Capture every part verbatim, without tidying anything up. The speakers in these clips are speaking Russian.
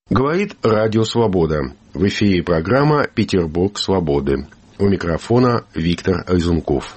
Говорит Радио Свобода. В эфире программа «Петербург свободы». У микрофона Виктор Разумков.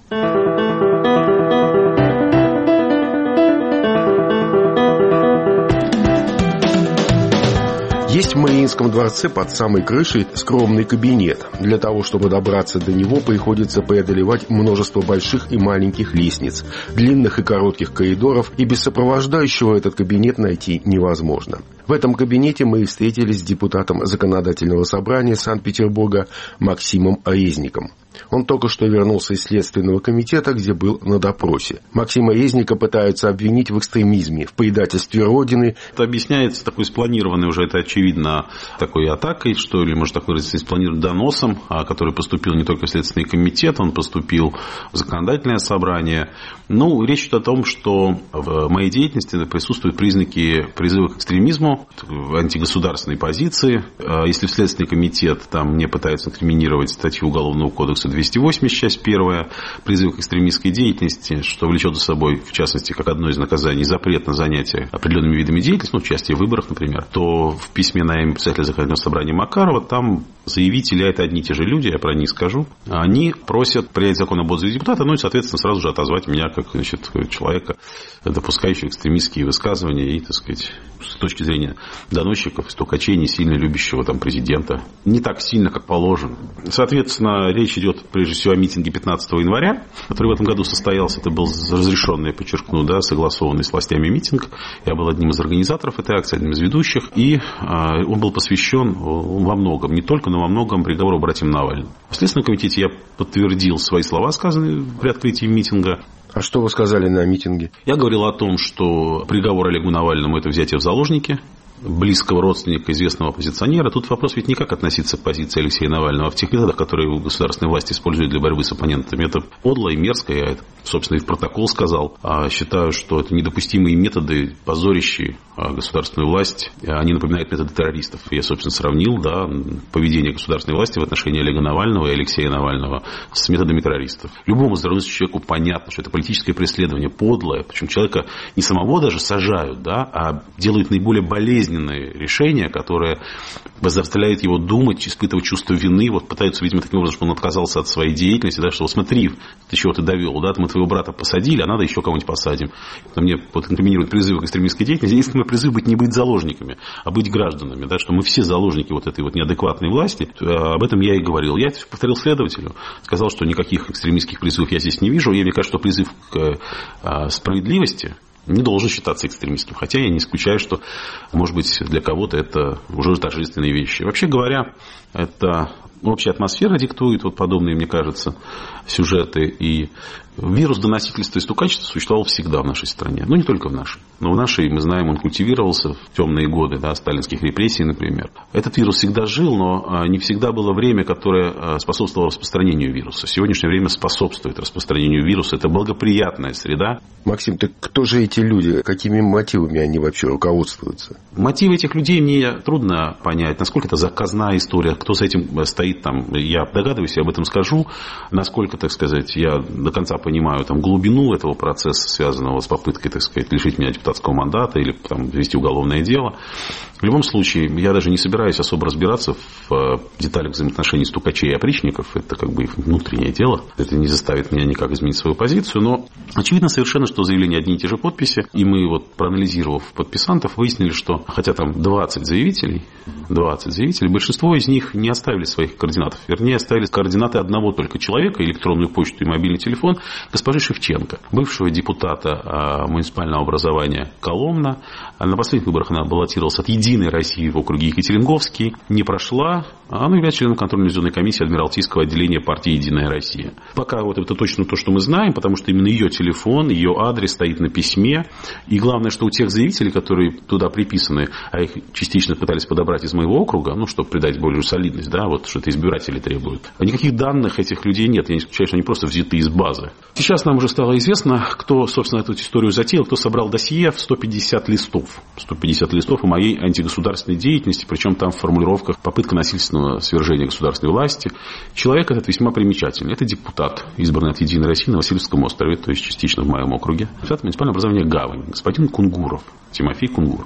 Есть в Мариинском дворце под самой крышей скромный кабинет. Для того, чтобы добраться до него, приходится преодолевать множество больших и маленьких лестниц, длинных и коротких коридоров, и без сопровождающего этот кабинет найти невозможно. В этом кабинете мы и встретились с депутатом Законодательного собрания Санкт-Петербурга Максимом Резником. Он только что вернулся из Следственного комитета, где был на допросе. Максима Резника пытаются обвинить в экстремизме, в предательстве Родины. Это объясняется такой спланированной уже, это очевидно, такой атакой, что ли, можно так выразиться, спланированным доносом, который поступил не только в Следственный комитет, он поступил в Законодательное собрание. Ну, речь идет о том, что в моей деятельности присутствуют признаки призыва к экстремизму, антигосударственной позиции. Если в Следственный комитет там мне пытаются инкриминировать статью Уголовного кодекса двести восемьдесят, часть первая, призыв к экстремистской деятельности, что влечет за собой, в частности, как одно из наказаний, запрет на занятие определенными видами деятельности, ну, участие в выборах, например, то в письме на имя председателя Законодательного собрания Макарова там заявители, а это одни и те же люди, я про них скажу, они просят принять закон об отзыве депутата, ну и, соответственно, сразу же отозвать меня как, значит, человека, допускающего экстремистские высказывания и, так сказать, с точки зрения доносчиков, стукачей, не сильно любящего там президента. Не так сильно, как положено. Соответственно, речь идет прежде всего о митинге пятнадцатого января, который в этом году состоялся. Это был разрешенный, я подчеркну, да, согласованный с властями митинг. Я был одним из организаторов этой акции, одним из ведущих. И э, он был посвящен во многом, не только, но во многом приговору братьям Навальным. В Следственном комитете я подтвердил свои слова, сказанные при открытии митинга. А что вы сказали на митинге? Я говорил о том, что приговор Олегу Навальному – это взятие в заложники близкого родственника, известного оппозиционера. Тут вопрос ведь не как относиться к позиции Алексея Навального, а в тех методах, которые государственные власти используют для борьбы с оппонентами. Это подло и мерзко, я это, собственно, и в протокол сказал. А считаю, что это недопустимые методы, позорящие государственную власть. Они напоминают методы террористов. Я, собственно, сравнил, да, поведение государственной власти в отношении Олега Навального и Алексея Навального с методами террористов. Любому здравомыслящему человеку понятно, что это политическое преследование, подлое. Причем человека не самого даже сажают, да, а делают наиболее болезненные решения, которые заставляют его думать, испытывать чувство вины, вот пытаются, видимо, таким образом, чтобы он отказался от своей деятельности, да, что вот смотри, ты чего ты довел, да, мы твоего брата посадили, а надо еще кого-нибудь посадим. Это мне вот инкриминирует призыв к экстремистской деятельности. Единственный призыв быть не быть заложниками, а быть гражданами, да, что мы все заложники вот этой вот неадекватной власти. Об этом я и говорил. Я повторил следователю, сказал, что никаких экстремистских призывов я здесь не вижу, и мне кажется, что призыв к справедливости не должен считаться экстремистским. Хотя я не исключаю, что, может быть, для кого-то это уже торжественные вещи. Вообще говоря, это общая атмосфера диктует вот подобные, мне кажется, сюжеты. И вирус доносительства и стукачества существовал всегда в нашей стране. Ну, не только в нашей. Но в нашей, мы знаем, он культивировался в темные годы, да, сталинских репрессий, например. Этот вирус всегда жил, но не всегда было время, которое способствовало распространению вируса. Сегодняшнее время способствует распространению вируса. Это благоприятная среда. Максим, так кто же эти люди? Какими мотивами они вообще руководствуются? Мотивы этих людей мне трудно понять. Насколько это заказная история, кто за этим стоит, там, я догадываюсь, я об этом скажу. Насколько, так сказать, я до конца понимаю там, глубину этого процесса, связанного с попыткой, так сказать, лишить меня депутатского мандата или там, вести уголовное дело. В любом случае, я даже не собираюсь особо разбираться в деталях взаимоотношений стукачей и опричников. Это как бы их внутреннее дело. Это не заставит меня никак изменить свою позицию. Но очевидно совершенно, что заявления одни и те же подписи. И мы, вот, проанализировав подписантов, выяснили, что хотя там двадцать заявителей, двадцать заявителей, большинство из них не оставили своих координатов. Вернее, оставили координаты одного только человека, электронную почту и мобильный телефон, госпожи Шевченко, бывшего депутата муниципального образования Коломна. На последних выборах она баллотировалась от «Единой России» в округе Екатеринговский. Не прошла. Она является членом контрольно-ревизионной комиссии Адмиралтейского отделения партии «Единая Россия». Пока вот это точно то, что мы знаем, потому что именно ее телефон, ее адрес стоит на письме. И главное, что у тех заявителей, которые туда приписаны, а их частично пытались подобрать из моего округа, ну, чтобы придать более солидность, да, вот что-то избиратели требуют. Никаких данных этих людей нет. Я не исключаю, что они просто взяты из базы. Сейчас нам уже стало известно, кто, собственно, эту историю затеял, кто собрал досье в сто пятьдесят листов. сто пятьдесят листов о моей антигосударственной деятельности, причем там в формулировках попытка насильственного свержения государственной власти. Человек этот весьма примечательный. Это депутат, избранный от «Единой России» на Васильевском острове, то есть частично в моем округе. Депутат муниципального образования «Гавань», господин Кунгуров, Тимофей Кунгуров.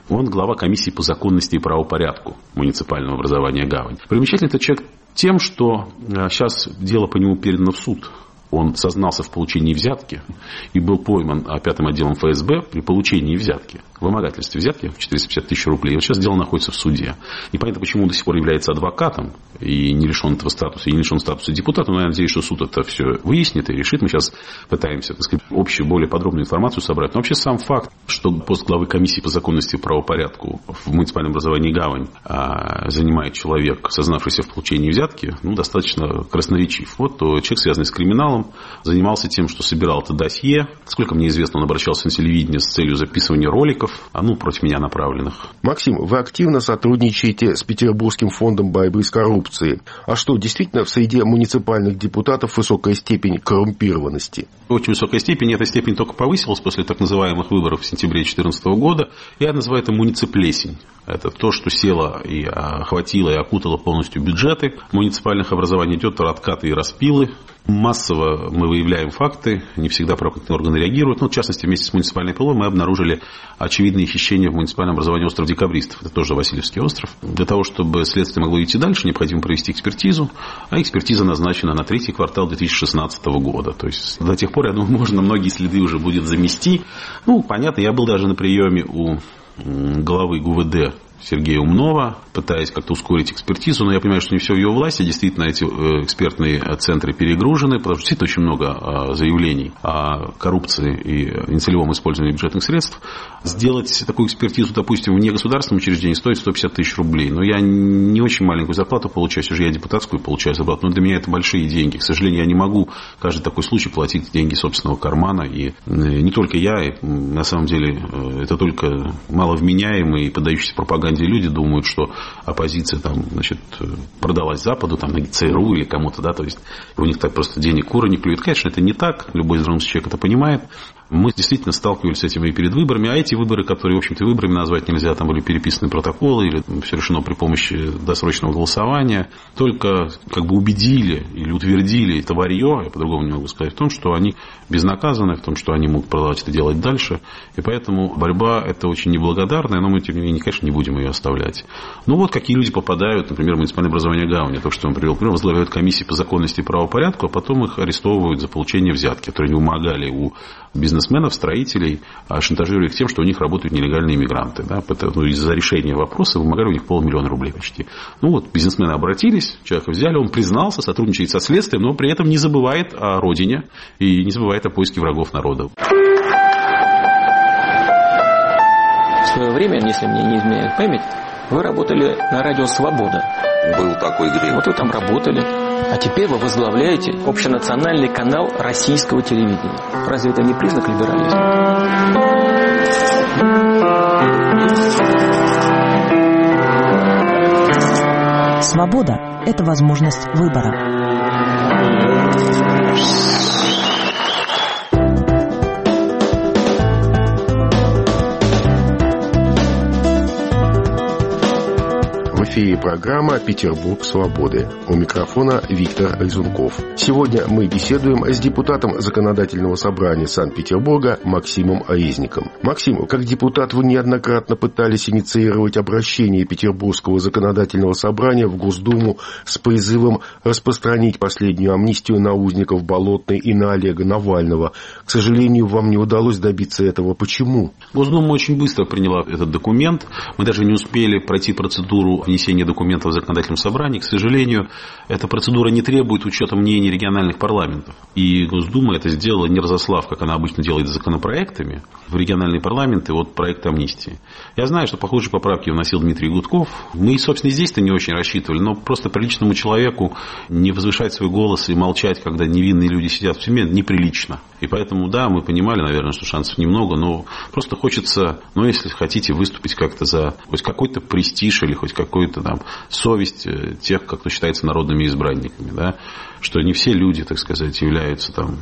Он глава комиссии по законности и правопорядку муниципального образования «Гавань». Примечательный этот человек тем, что сейчас дело по нему передано в суд. Он сознался в получении взятки и был пойман пятым отделом эф эс бэ при получении взятки, вымогательстве взятки в четыреста пятьдесят тысяч рублей. И вот сейчас дело находится в суде. Непонятно, почему он до сих пор является адвокатом и не лишен этого статуса, и не лишен статуса депутата, но я надеюсь, что суд это все выяснит и решит. Мы сейчас пытаемся, так сказать, общую, более подробную информацию собрать. Но вообще сам факт, что пост главы комиссии по законности и правопорядку в муниципальном образовании «Гавань» занимает человек, сознавшийся в получении взятки, ну, достаточно красноречив. Вот человек, связанный с криминалом, занимался тем, что собирал это досье. Сколько мне известно, он обращался на телевидение с целью записывания роликов, а ну, против меня направленных. Максим, вы активно сотрудничаете с Петербургским фондом борьбы с коррупцией. А что, действительно в среде муниципальных депутатов высокая степень коррумпированности? Очень высокая степень. Эта степень только повысилась после так называемых выборов в сентябре две тысячи четырнадцатого года. Я называю это мунициплесень. Это то, что село и охватило и окутало полностью бюджеты муниципальных образований. Идет откаты и распилы. Массово мы выявляем факты, не всегда правоохранительные органы реагируют. Ну, в частности, вместе с муниципальной ПЛО мы обнаружили очевидные хищения в муниципальном образовании остров Декабристов. Это тоже Васильевский остров. Для того, чтобы следствие могло идти дальше, необходимо провести экспертизу. А экспертиза назначена на третий квартал две тысячи шестнадцатого года. То есть до тех пор, я думаю, можно многие следы уже будет замести. Ну, понятно, я был даже на приеме у главы ГУВД Сергея Умнова, пытаясь как-то ускорить экспертизу, но я понимаю, что не все в его власти. Действительно, эти экспертные центры перегружены, потому что действительно очень много заявлений о коррупции и нецелевом использовании бюджетных средств. Сделать такую экспертизу, допустим, в негосударственном учреждении стоит сто пятьдесят тысяч рублей. Но я не очень маленькую зарплату получаю, все же я депутатскую получаю зарплату, но для меня это большие деньги. К сожалению, я не могу каждый такой случай платить деньги собственного кармана. И не только я, и на самом деле это только маловменяемые и поддающиеся пропаганде люди думают, что оппозиция там, значит, продалась Западу, там, на ЦРУ или кому-то, да, то есть у них так просто денег куры не клюют. Конечно, это не так, любой здравый человек это понимает. Мы действительно сталкивались с этим и перед выборами, а эти выборы, которые, в общем-то, выборами назвать нельзя, там были переписаны протоколы, или все решено при помощи досрочного голосования, только как бы убедили или утвердили это варье, я по-другому не могу сказать, в том, что они безнаказаны, в том, что они могут продолжать это делать дальше, и поэтому борьба это очень неблагодарная, но мы, тем не менее, конечно, не будем ее оставлять. Ну вот, какие люди попадают, например, в муниципальное образование «Гавань», то, что он привел, например, возглавляют комиссии по законности и правопорядку, а потом их арестовывают за получение взятки, которые не вымогали у бизнесменов, строителей, шантажируя их тем, что у них работают нелегальные иммигранты. Да, ну, из-за решения вопроса вымогали у них полмиллиона рублей почти. Ну вот, бизнесмены обратились, человека взяли, он признался, сотрудничает со следствием, но при этом не забывает о родине и не забывает о поиске врагов народа. В свое время, если мне не изменяет память, вы работали на радио «Свобода». Был такой грех. Вот вы там работали. А теперь вы возглавляете общенациональный канал российского телевидения. Разве это не признак либерализма? Свобода – это возможность выбора. В эфире программа «Петербург свободы». У микрофона Виктор Резунков. Сегодня мы беседуем с депутатом Законодательного собрания Санкт-Петербурга Максимом Резником. Максим, как депутат вы неоднократно пытались инициировать обращение Петербургского Законодательного собрания в Госдуму с призывом распространить последнюю амнистию на узников Болотной и на Олега Навального. К сожалению, вам не удалось добиться этого. Почему? Госдума очень быстро приняла этот документ. Мы даже не успели пройти процедуру внесения документов в законодательном собрании. К сожалению, эта процедура не требует учета мнений региональных парламентов. И Госдума это сделала, не разослав, как она обычно делает с законопроектами, в региональные парламенты вот проект амнистии. Я знаю, что похожие поправки вносил Дмитрий Гудков. Мы, собственно, и здесь-то не очень рассчитывали, но просто приличному человеку не возвышать свой голос и молчать, когда невинные люди сидят в тюрьме, неприлично. И поэтому, да, мы понимали, наверное, что шансов немного, но просто хочется, ну, если хотите, выступить как-то за хоть какой-то престиж или хоть какую-то там совесть тех, как кто считается народными избранниками, да, что не все люди, так сказать, являются там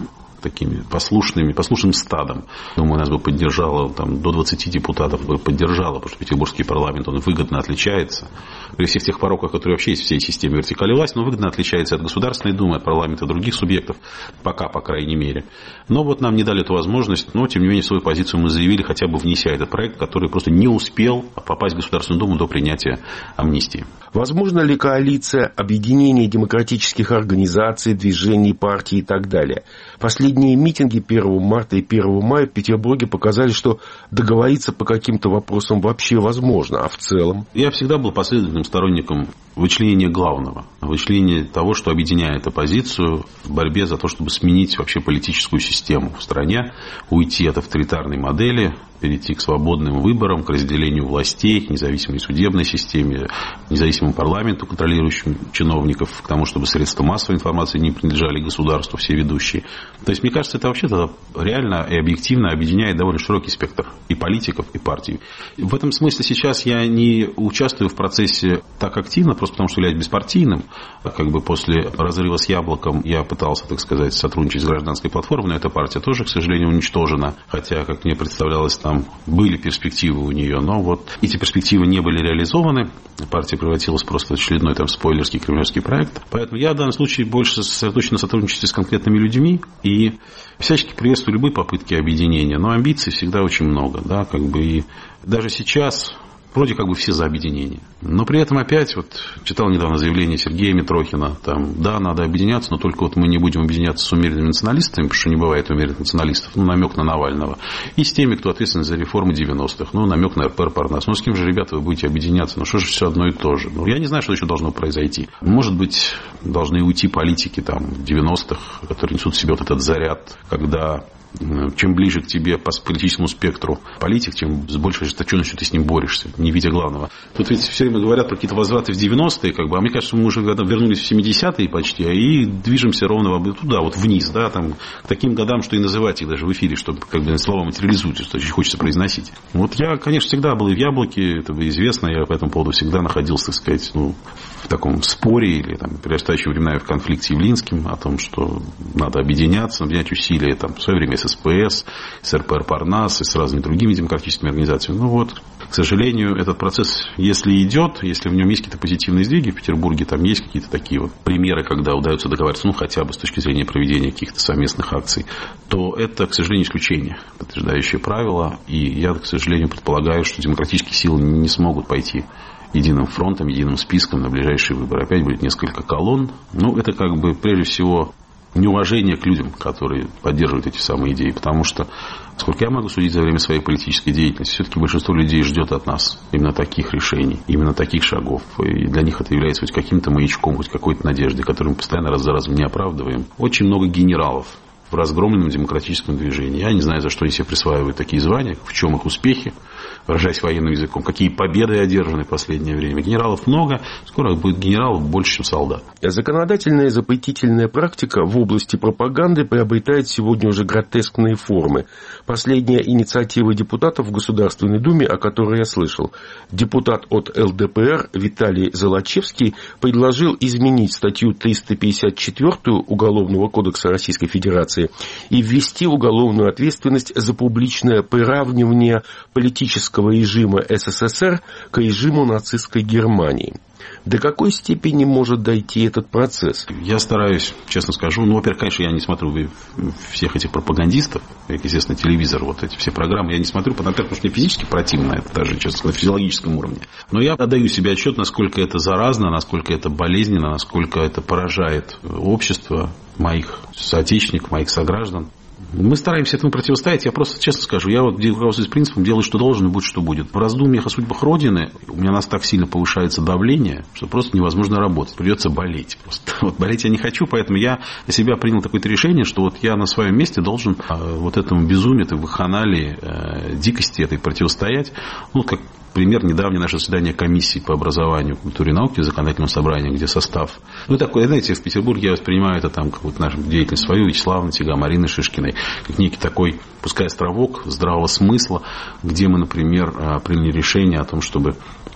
такими послушными, послушным стадом. Думаю, нас бы поддержало, там, до двадцати депутатов бы поддержало, потому что петербургский парламент, он выгодно отличается. При всех тех пороках, которые вообще есть в всей системе вертикали власти, но выгодно отличается от Государственной Думы, от парламента, от других субъектов, пока, по крайней мере. Но вот нам не дали эту возможность, но, тем не менее, свою позицию мы заявили, хотя бы внеся этот проект, который просто не успел попасть в Государственную Думу до принятия амнистии. Возможно ли коалиция, объединение демократических организаций, движений, партий и так далее? Последние митинги первого марта и первого мая в Петербурге показали, что договориться по каким-то вопросам вообще возможно, а в целом? Я всегда был последовательным сторонником вычленения главного, вычленения того, что объединяет оппозицию в борьбе за то, чтобы сменить вообще политическую систему в стране, уйти от авторитарной модели, перейти к свободным выборам, к разделению властей, к независимой судебной системе, к независимому парламенту, контролирующим чиновников, к тому, чтобы средства массовой информации не принадлежали государству, все ведущие. То есть, мне кажется, это вообще-то реально и объективно объединяет довольно широкий спектр и политиков, и партий. В этом смысле сейчас я не участвую в процессе так активно, просто потому что являюсь беспартийным. Как бы после разрыва с «Яблоком» я пытался, так сказать, сотрудничать с гражданской платформой, но эта партия тоже, к сожалению, уничтожена. Хотя, как мне представлялось, там были перспективы у нее, но вот эти перспективы не были реализованы. Партия превратилась просто в очередной там спойлерский кремлевский проект. Поэтому я в данном случае больше сосредоточен на сотрудничестве с конкретными людьми и всячески приветствую любые попытки объединения. Но амбиций всегда очень много, да, как бы и даже сейчас вроде как бы все за объединение. Но при этом опять, вот читал недавно заявление Сергея Митрохина, там, да, надо объединяться, но только вот мы не будем объединяться с умеренными националистами, потому что не бывает умеренных националистов, ну, намек на Навального, и с теми, кто ответственен за реформы девяностых, ну, намек на эр пэ эр Парнас. Ну, с кем же, ребята, вы будете объединяться? Ну, что же все одно и то же? Ну, я не знаю, что еще должно произойти. Может быть, должны уйти политики, там, девяностых, которые несут в себе вот этот заряд, когда чем ближе к тебе по политическому спектру политик, тем с большей ожесточенностью ты с ним борешься, не видя главного. Тут ведь все время говорят про какие-то возвраты в девяностые, как бы, а мне кажется, мы уже вернулись в семидесятые почти, и движемся ровно туда, вот вниз, да, там, к таким годам, что и называть их даже в эфире, чтобы как бы слова материализуются, что очень хочется произносить. Вот я, конечно, всегда был и в «Яблоке», это известно, я по этому поводу всегда находился, так сказать, ну, в таком споре или там, перерастающем временами в конфликте Явлинским о том, что надо объединяться, объединять усилия, там, в свое время с эс пэ эс, с эр пэ эр Парнас и с разными другими демократическими организациями. Ну вот, к сожалению, этот процесс, если идет, если в нем есть какие-то позитивные сдвиги, в Петербурге там есть какие-то такие вот примеры, когда удается договариваться, ну, хотя бы с точки зрения проведения каких-то совместных акций, то это, к сожалению, исключение, подтверждающее правило. И я, к сожалению, предполагаю, что демократические силы не смогут пойти единым фронтом, единым списком на ближайшие выборы. Опять будет несколько колонн. Ну, это как бы, прежде всего, неуважение к людям, которые поддерживают эти самые идеи. Потому что, сколько я могу судить за время своей политической деятельности, все-таки большинство людей ждет от нас именно таких решений, именно таких шагов. И для них это является хоть каким-то маячком, хоть какой-то надеждой, которую мы постоянно раз за разом не оправдываем. Очень много генералов в разгромленном демократическом движении. Я не знаю, за что они себе присваивают такие звания, в чем их успехи, выражаясь военным языком, какие победы одержаны в последнее время. Генералов много, скоро будет генералов больше, чем солдат. Законодательная и запретительная практика в области пропаганды приобретает сегодня уже гротескные формы. Последняя инициатива депутатов в Государственной Думе, о которой я слышал. Депутат от эл дэ пэ эр Виталий Золочевский предложил изменить статью триста пятьдесят четыре Уголовного кодекса Российской Федерации и ввести уголовную ответственность за публичное приравнивание политического режима эс эс эс эр к режиму нацистской Германии. До какой степени может дойти этот процесс? Я стараюсь, честно скажу, ну, во-первых, конечно, я не смотрю всех этих пропагандистов, как известно, телевизор, вот эти все программы, я не смотрю, во-первых, потому что мне физически противно, это даже, честно сказать, на физиологическом уровне. Но я отдаю себе отчет, насколько это заразно, насколько это болезненно, насколько это поражает общество моих соотечественников, моих сограждан. Мы стараемся этому противостоять. Я просто честно скажу, я вот руководствуюсь принципом «делай, что должен, и будь, что будет». В раздумьях о судьбах Родины у меня нас так сильно повышается давление, что просто невозможно работать. Придется болеть просто. Вот болеть я не хочу, поэтому я для себя принял такое-то решение, что вот я на своем месте должен вот этому безумию, этой вакханалии, дикости этой противостоять. Ну, как пример, недавнее наше заседание комиссии по образованию, культуре и науке в законодательном собрании, где состав. Ну, такое, знаете, в Петербурге я воспринимаю это там, какую-то нашу деятельность свою, Вячеслава Натига, Марины Шишкиной, как некий такой, пускай островок здравого смысла, где мы, например, приняли решение о том, чтобы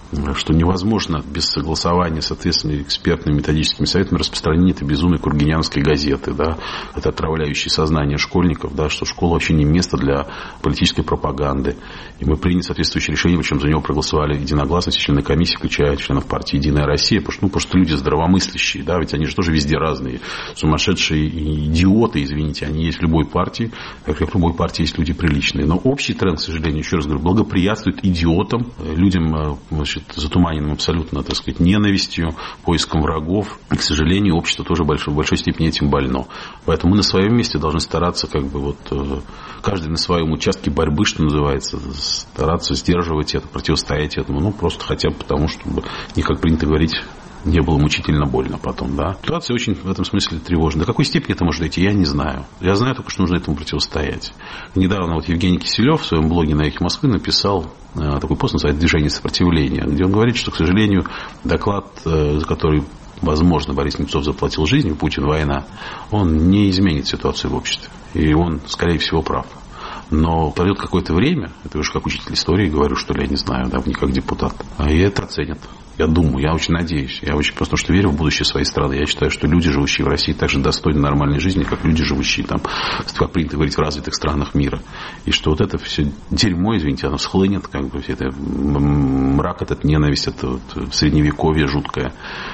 что невозможно без согласования с ответственными экспертными методическими советами распространение этой безумной кургинянской газеты, да, это отравляющее сознание школьников, да, что школа вообще не место для политической пропаганды. И мы приняли соответствующее решение, причем за него проголосовали единогласно все члены комиссии, включая членов партии «Единая Россия», потому что, ну, потому что люди здравомыслящие, да, ведь они же тоже везде разные, сумасшедшие и идиоты, извините, они есть в любой партии, как и в любой партии есть люди приличные. Но общий тренд, к сожалению, еще раз говорю, благоприятствует идиотам, людям, значит, затуманенным абсолютно, так сказать, ненавистью, поиском врагов. И, к сожалению, общество тоже в большой, в большой степени этим больно. Поэтому мы на своем месте должны стараться, как бы вот, каждый на своем участке борьбы, что называется, стараться сдерживать это, противостоять этому. Ну, просто хотя бы потому, чтобы, не как принято говорить, не было мучительно больно потом, да. Ситуация очень в этом смысле тревожная. До какой степени это может дойти, я не знаю. Я знаю только, что нужно этому противостоять. Недавно вот Евгений Киселев в своем блоге на «Эхе Москвы» написал э, такой пост, называется «Движение сопротивления», где он говорит, что, к сожалению, доклад, э, за который, возможно, Борис Немцов заплатил жизнью, Путин, война, он не изменит ситуацию в обществе. И он, скорее всего, прав. Но пройдет какое-то время, это уже как учитель истории говорю, что ли, я не знаю, да, не как депутат, и это оценят. Я думаю, я очень надеюсь, я очень просто что верю в будущее своей страны. Я считаю, что люди, живущие в России, так же достойны нормальной жизни, как люди, живущие там, как принято говорить, в развитых странах мира. И что вот это все дерьмо, извините, оно схлынет, как бы, это мрак, этот ненависть, это вот средневековье жуткое,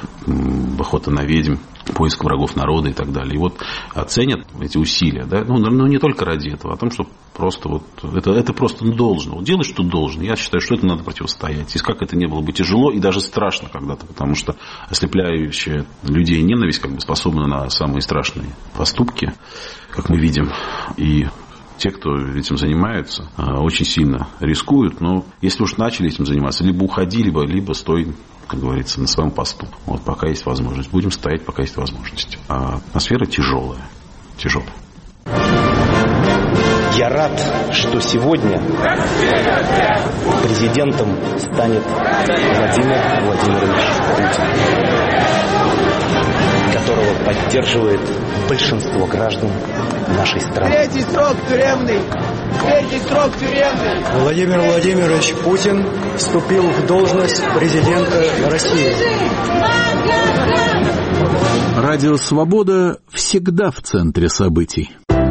охота на ведьм, поиск врагов народа и так далее. И вот оценят эти усилия, да, ну, ну не только ради этого, а о том, что просто вот это, это просто должно. Вот делай, что должно. Я считаю, что это надо противостоять. И как это не было бы тяжело и даже страшно когда-то, потому что ослепляющая людей ненависть как бы способна на самые страшные поступки, как мы видим. И те, кто этим занимаются, очень сильно рискуют. Но если уж начали этим заниматься, либо уходи, либо, либо стой, как говорится, на своем посту. Вот пока есть возможность. Будем стоять, пока есть возможность. А атмосфера тяжелая. Тяжелая. Я рад, что сегодня президентом станет Владимир Владимирович Путин, которого поддерживает большинство граждан нашей страны. Третий срок тюремный! Третий срок тюремный! Владимир Владимирович Путин вступил в должность президента России. Радио «Свобода» всегда в центре событий.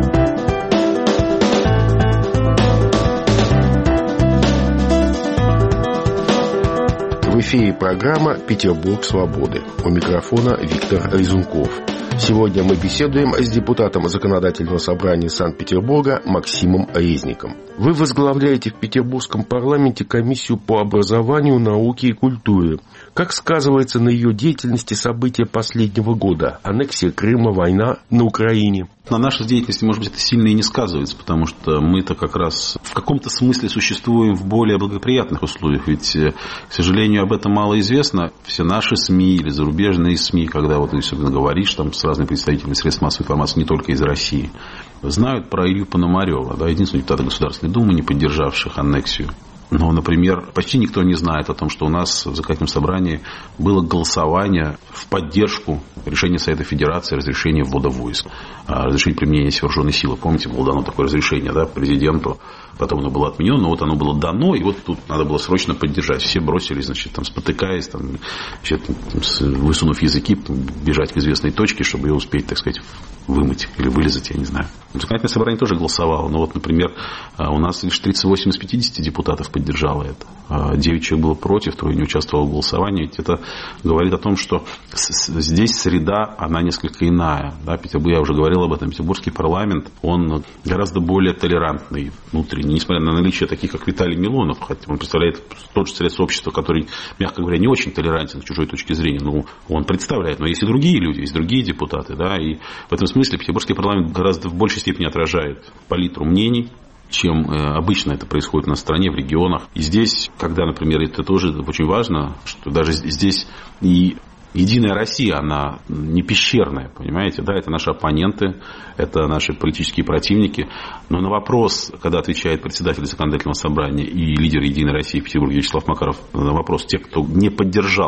В эфире программа «Петербург свободы». У микрофона Виктор Резунков. Сегодня мы беседуем с депутатом Законодательного собрания Санкт-Петербурга Максимом Резником. Вы возглавляете в Петербургском парламенте комиссию по образованию, науке и культуре. Как сказывается на ее деятельности события последнего года? Аннексия Крыма, война на Украине. На нашей деятельности, может быть, это сильно и не сказывается, потому что мы-то как раз в каком-то смысле существуем в более благоприятных условиях. Ведь, к сожалению, об этом мало известно. Все наши СМИ или зарубежные СМИ, когда вот ты особенно говоришь там, с разными представителями средств массовой информации, не только из России, знают про Илью Пономарева, да, единственного депутата Государственной Думы, не поддержавших аннексию. Но, например, почти никто не знает о том, что у нас в законодательном собрании было голосование в поддержку решения Совета Федерации о разрешении ввода войск, о разрешении применения вооруженной силы. Помните, было дано такое разрешение, да, президенту, потом оно было отменено, но вот оно было дано, и вот тут надо было срочно поддержать. Все бросились, значит, там, спотыкаясь, там, значит, высунув языки, бежать к известной точке, чтобы ее успеть, так сказать, вымыть или вылезать, я не знаю. Законодательное собрание тоже голосовало, но вот, например, у нас лишь тридцать восемь из пятидесяти депутатов поддержало это. девять человек было против, трое не участвовало в голосовании. Ведь это говорит о том, что здесь среда, она несколько иная. Да? Я уже говорил об этом. Петербургский парламент, он гораздо более толерантный внутренний, несмотря на наличие таких, как Виталий Милонов, хотя он представляет тот же средств общества, который, мягко говоря, не очень толерантен с чужой точки зрения, но он представляет. Но есть и другие люди, есть другие депутаты. Да? И в этом смысле Петербургский парламент гораздо в большей степени отражает палитру мнений, чем обычно это происходит на стране, в регионах. И здесь, когда, например, это тоже очень важно, что даже здесь и Единая Россия, она не пещерная, понимаете, да, это наши оппоненты, это наши политические противники, но на вопрос, когда отвечает председатель Законодательного собрания и лидер Единой России в Петербурге Вячеслав Макаров, на вопрос тех, кто не поддержал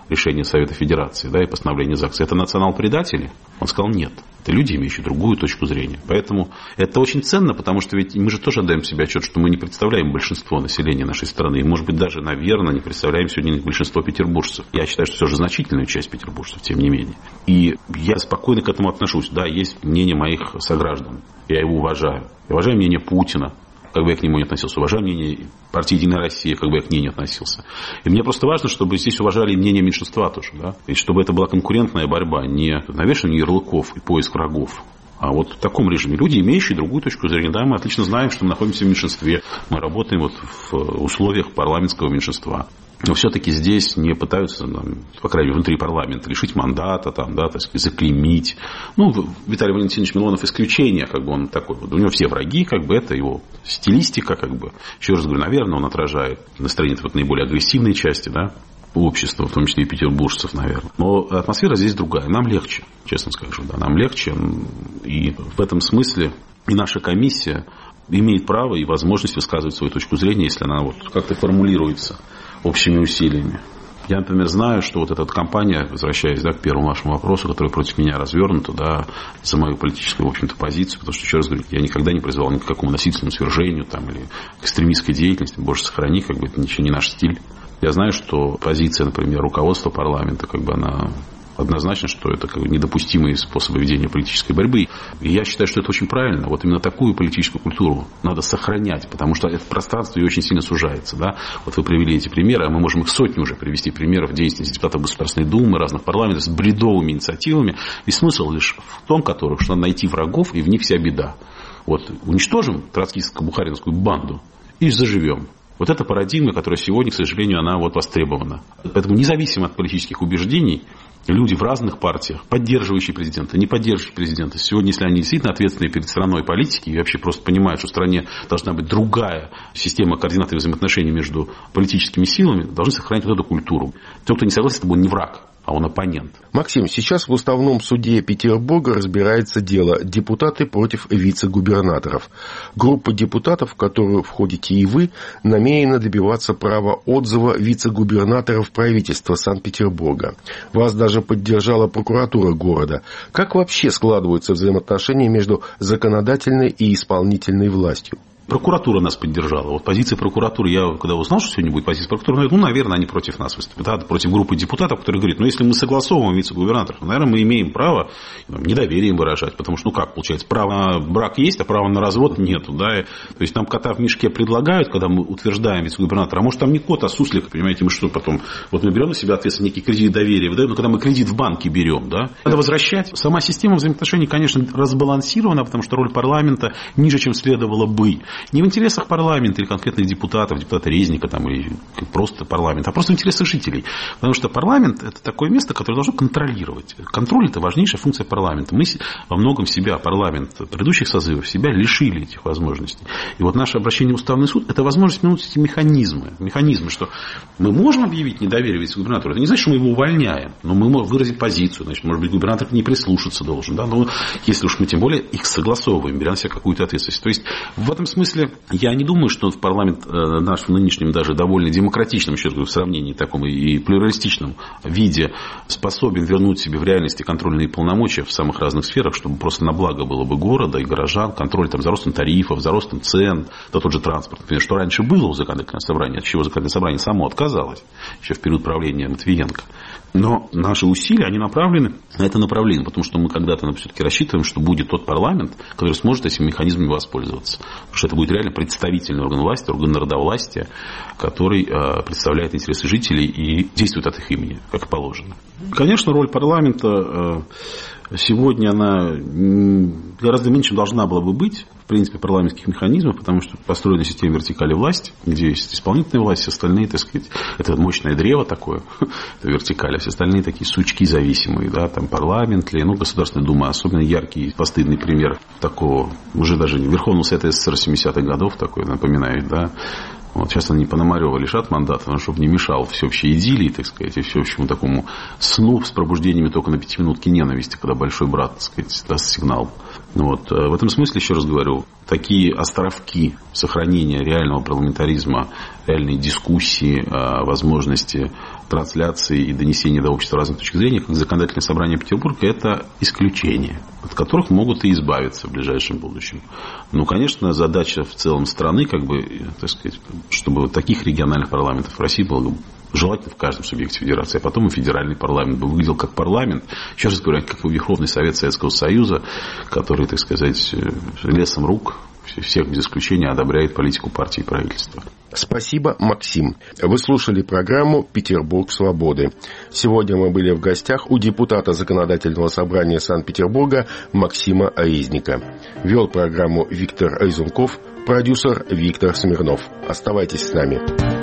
решение Совета Федерации, да, и постановление ЗАГСа, это национал-предатели? Он сказал, нет. Это люди, имеющие другую точку зрения. Поэтому это очень ценно, потому что ведь мы же тоже отдаем себе отчет, что мы не представляем большинство населения нашей страны. И, может быть, даже, наверное, не представляем сегодня большинство петербуржцев. Я считаю, что все же значительную часть петербуржцев, тем не менее. И я спокойно к этому отношусь. Да, есть мнение моих сограждан. Я его уважаю. Я уважаю мнение Путина, как бы я к нему не относился. Уважаю мнение партии «Единая Россия», как бы я к ней не относился. И мне просто важно, чтобы здесь уважали и мнение меньшинства тоже. Да? И чтобы это была конкурентная борьба, не навешивание ярлыков и поиск врагов. А вот в таком режиме люди, имеющие другую точку зрения, да, мы отлично знаем, что мы находимся в меньшинстве. Мы работаем вот в условиях парламентского меньшинства. Но все-таки здесь не пытаются, там, по крайней мере, внутри парламента лишить мандата, там, да, так сказать, заклеймить. Ну, Виталий Валентинович Милонов исключение, как бы он такой. Вот, у него все враги, как бы это его стилистика, как бы. Еще раз говорю, наверное, он отражает настроение вот, наиболее агрессивной части, да, общества, в том числе и петербуржцев, наверное. Но атмосфера здесь другая. Нам легче, честно скажу, да, нам легче. И в этом смысле и наша комиссия имеет право и возможность высказывать свою точку зрения, если она вот как-то формулируется общими усилиями. Я, например, знаю, что вот эта вот кампания, возвращаясь, да, к первому вашему вопросу, который против меня развернута, да, за мою политическую, в общем-то, позицию, потому что, еще раз говорю, я никогда не призывал ни к какому насильственному свержению там, или к экстремистской деятельности, боже сохрани, как бы это ничего не наш стиль. Я знаю, что позиция, например, руководства парламента, как бы она однозначно, что это как бы недопустимый способ ведения политической борьбы. И я считаю, что это очень правильно. Вот именно такую политическую культуру надо сохранять, потому что это пространство и очень сильно сужается. Да? Вот вы привели эти примеры, а мы можем их сотни уже привести примеров деятельности депутатов Государственной Думы, разных парламентов с бредовыми инициативами. И смысл лишь в том, которых, что надо найти врагов, и в них вся беда. Вот уничтожим троцкистско-бухаринскую банду и заживем. Вот эта парадигма, которая сегодня, к сожалению, она вот востребована. Поэтому независимо от политических убеждений, люди в разных партиях, поддерживающие президента, не поддерживающие президента, сегодня, если они действительно ответственные перед страной политики и вообще просто понимают, что в стране должна быть другая система координат и взаимоотношений между политическими силами, должны сохранять вот эту культуру. Тот, кто не согласен, это будет не враг, а он оппонент. Максим, сейчас в уставном суде Петербурга разбирается дело «Депутаты против вице-губернаторов». Группа депутатов, в которую входите и вы, намерена добиваться права отзыва вице-губернаторов правительства Санкт-Петербурга. Вас даже поддержала прокуратура города. Как вообще складываются взаимоотношения между законодательной и исполнительной властью? Прокуратура нас поддержала. Вот позиция прокуратуры, я когда узнал, что сегодня будет позиция прокуратуры, ну, наверное, они против нас выступят. Да, против группы депутатов, которые говорят, ну, если мы согласовываем вице-губернаторов, наверное, мы имеем право недоверие им выражать. Потому что, ну, как получается, право на брак есть, а права на развод нету. Да? То есть, нам кота в мешке предлагают, когда мы утверждаем вице-губернатора. А может, там не кот, а суслик, понимаете, мы что потом... Вот мы берем на себя ответственность, некий кредит доверия выдаем, но когда мы кредит в банке берем, да, надо возвращать. Сама система взаимоотношений, конечно, разбалансирована, потому что роль парламента ниже, чем следовало бы. Не в интересах парламента или конкретных депутатов, депутата Резника там, или просто парламента, а просто в интересах жителей. Потому что парламент – это такое место, которое должно контролировать. Контроль – это важнейшая функция парламента. Мы во многом себя, парламент предыдущих созывов, себя лишили этих возможностей. И вот наше обращение в Уставный суд – это возможность минуть эти механизмы. Механизмы, что мы можем объявить недоверие вице-губернатору. Это не значит, что мы его увольняем, но мы можем выразить позицию. Значит, может быть, губернатор не прислушаться должен. Да? Но если уж мы тем более их согласовываем, берем на себя какую-то ответственность. То есть, в этом смысле я не думаю, что в парламент наш в нынешнем даже довольно демократичном, еще раз говорю, в сравнении таком и плюралистичном виде способен вернуть себе в реальности контрольные полномочия в самых разных сферах, чтобы просто на благо было бы города и горожан, контроль там, за ростом тарифов, за ростом цен, да тот же транспорт. Например, что раньше было у законодательного собрания, от чего законодательное собрание само отказалось, еще в период правления Матвиенко. Но наши усилия, они направлены на это направление, потому что мы когда-то все-таки рассчитываем, что будет тот парламент, который сможет этими механизмами воспользоваться. Потому что это будет реально представительный орган власти, орган народовластия, который представляет интересы жителей и действует от их имени, как и положено. Конечно, роль парламента сегодня она гораздо меньше должна была бы быть, в принципе, парламентских механизмов, потому что построена система вертикали власти, где есть исполнительная власть, остальные, так сказать, это мощное древо такое, это вертикаль, а все остальные такие сучки зависимые, да, там парламент ли, ну, Государственная Дума, особенно яркий, постыдный пример такого, уже даже Верховного Совета СССР семидесятых годов такой напоминает, да. Вот сейчас они Пономарева лишат мандата, но чтобы не мешал всеобщей идиллии, так сказать, и всеобщему такому сну с пробуждениями только на пятиминутке ненависти, когда большой брат, так сказать, даст сигнал. Вот. В этом смысле, еще раз говорю, такие островки сохранения реального парламентаризма, реальной дискуссии, возможности трансляции и донесения до общества разных точек зрения, как законодательное собрание Петербурга, это исключение, от которых могут и избавиться в ближайшем будущем. Но, конечно, задача в целом страны, как бы, так сказать, чтобы вот таких региональных парламентов в России было желательно в каждом субъекте федерации, а потом и федеральный парламент бы выглядел как парламент. Еще раз говорю, как Верховный Совет Советского Союза, который, так сказать, лесом рук всех без исключения одобряет политику партии и правительства. Спасибо, Максим. Вы слушали программу «Петербург свободы». Сегодня мы были в гостях у депутата Законодательного собрания Санкт-Петербурга Максима Резника. Вел программу Виктор Резунков, продюсер Виктор Смирнов. Оставайтесь с нами.